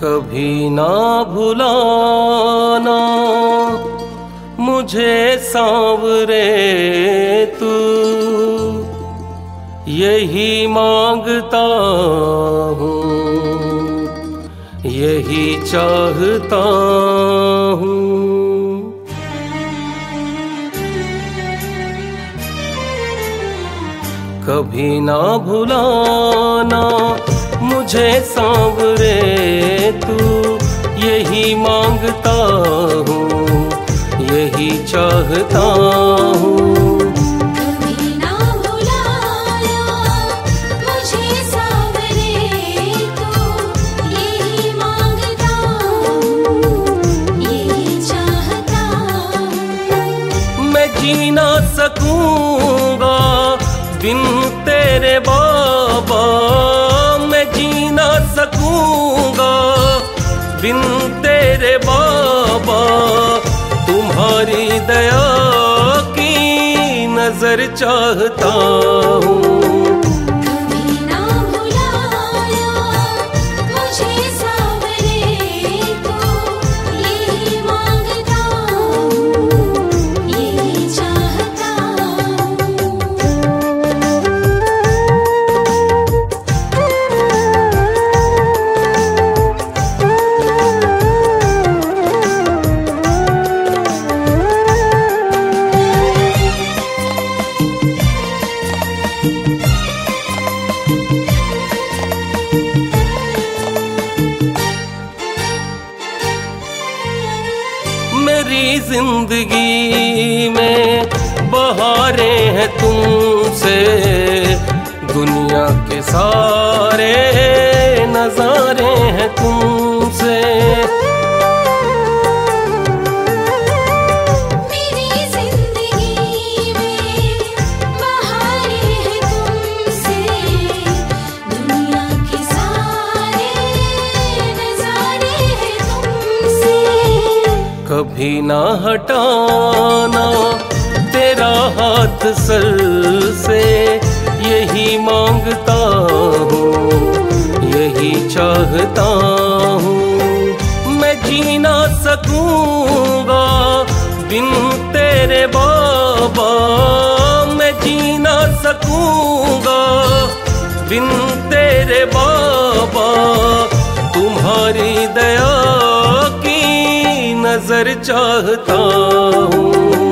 कभी ना भुलाना मुझे सांवरे तू, यही मांगता हूँ, यही चाहता हूँ। कभी ना भुलाना मुझे सांवरे तू, यही मांगता हूँ, यही चाहता हूँ। जी ना सकूंगा बिन तेरे बाबा, मैं जी ना सकूंगा बिन तेरे बाबा। तुम्हारी दया की नजर चाहता हूँ। मेरी जिंदगी में बहारें हैं तुमसे, दुनिया के सारे नजारे हैं तुमसे। मेरी जिंदगी में बहारें हैं तुमसे, दुनिया के सारे नजारे हैं तुमसे। कभी ना हटाना तेरा हाथ सर से, यही मांगता हूँ, यही चाहता हूँ। मैं जी ना सकूंगा बिन तेरे बाबा, मैं जी ना सकूंगा बिन तेरे बाबा। तुम्हारी दया नजर चाहता हूँ।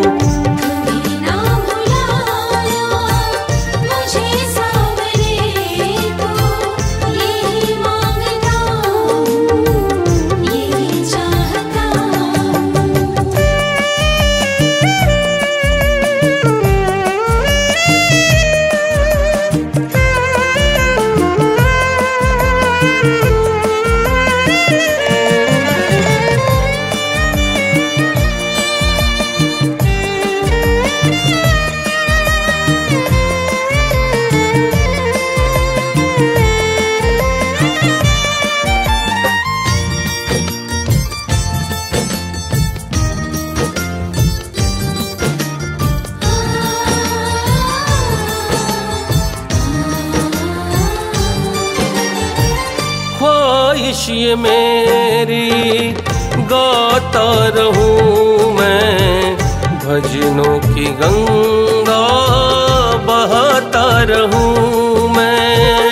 ख्वाहिश ये मेरी गाता रहूं मैं, भजनों की गंगा बहाता रहूं मैं।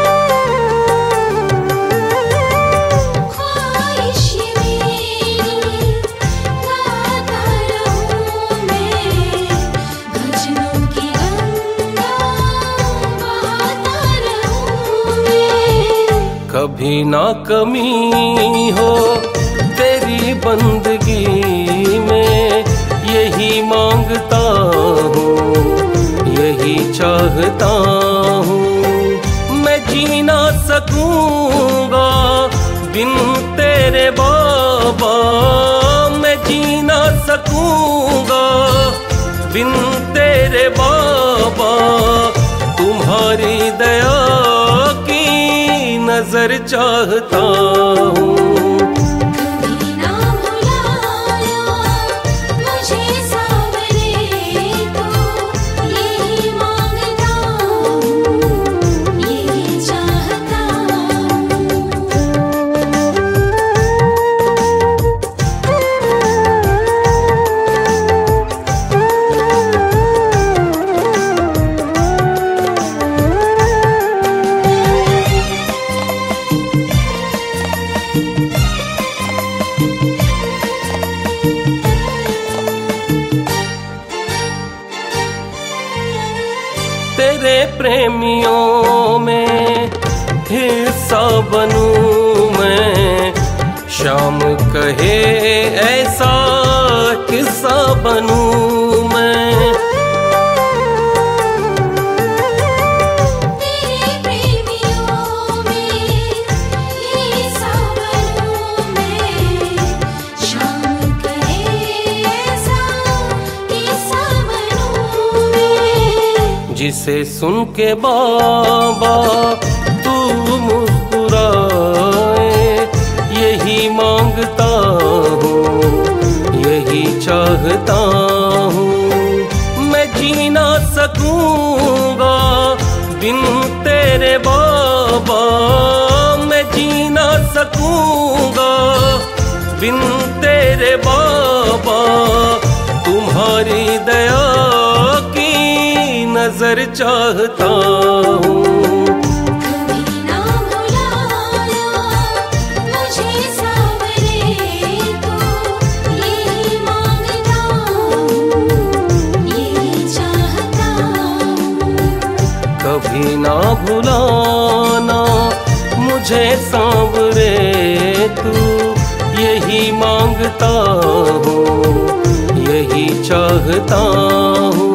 ख्वाहिश ये मेरी गाता रहूं मैं, भजनों की गंगा बहाता रहूं मैं। कभी ना कमी हो तेरी बंदगी में, यही मांगता हूँ, यही चाहता हूँ। मैं जी ना सकूंगा बिन तेरे बाबा, मैं जी ना सकूंगा बिन तेरे बाबा। तुम्हारी दया नजर चाहता हूँ। बनूं मैं, शाम कहे ऐसा किस्सा बनूं मैं। तेरे प्रेमियों में ऐसा बनूं मैं, शाम कहे ऐसा किस्सा बनूं मैं। जिसे सुन के बाबा तू मुस्कुराए, यही मांगता हूँ, यही चाहता हूँ। मैं जी ना सकूंगा बिन तेरे बाबा, मैं जी ना सकूंगा बिन तेरे बाबा। तुम्हारी दया की नजर चाहता हूँ। कभी ना भुलाना मुझे सांवरे को, यही मांगता हूँ, यही चाहता हूँ। कभी ना भुलाना मुझे सांवरे तू, यही मांगता हूँ, यही चाहता हूँ।